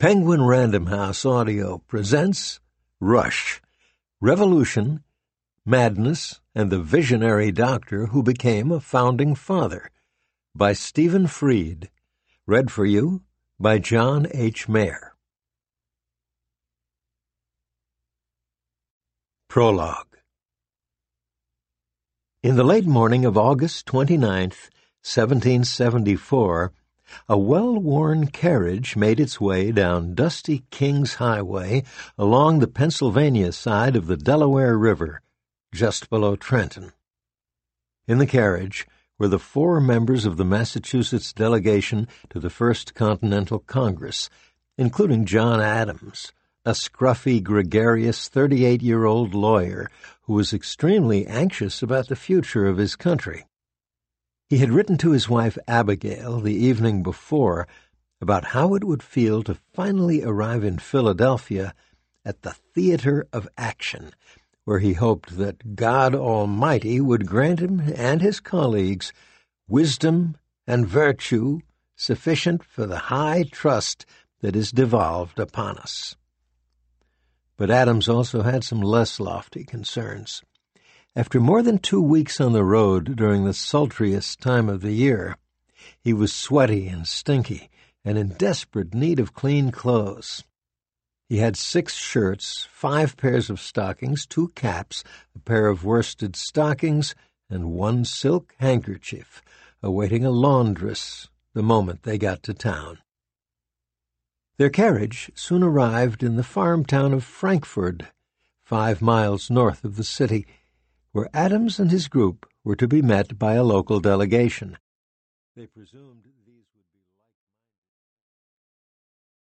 Penguin Random House Audio presents Rush, Revolution, Madness, and the Visionary Doctor Who Became a Founding Father by Stephen Freed. Read for you by John H. Mayer. Prologue. In the late morning of August 29th, 1774, a well-worn carriage made its way down dusty King's Highway along the Pennsylvania side of the Delaware River, just below Trenton. In the carriage were the 4 members of the Massachusetts delegation to the First Continental Congress, including John Adams, a scruffy, gregarious 38-year-old lawyer who was extremely anxious about the future of his country. He had written to his wife Abigail the evening before about how it would feel to finally arrive in Philadelphia at the theater of action, where he hoped that God Almighty would grant him and his colleagues wisdom and virtue sufficient for the high trust that is devolved upon us. But Adams also had some less lofty concerns. After more than 2 weeks on the road during the sultriest time of the year, he was sweaty and stinky and in desperate need of clean clothes. He had 6 shirts, 5 pairs of stockings, 2 caps, a pair of worsted stockings, and 1 silk handkerchief, awaiting a laundress the moment they got to town. Their carriage soon arrived in the farm town of Frankford, 5 miles north of the city, where Adams and his group were to be met by a local delegation. They presumed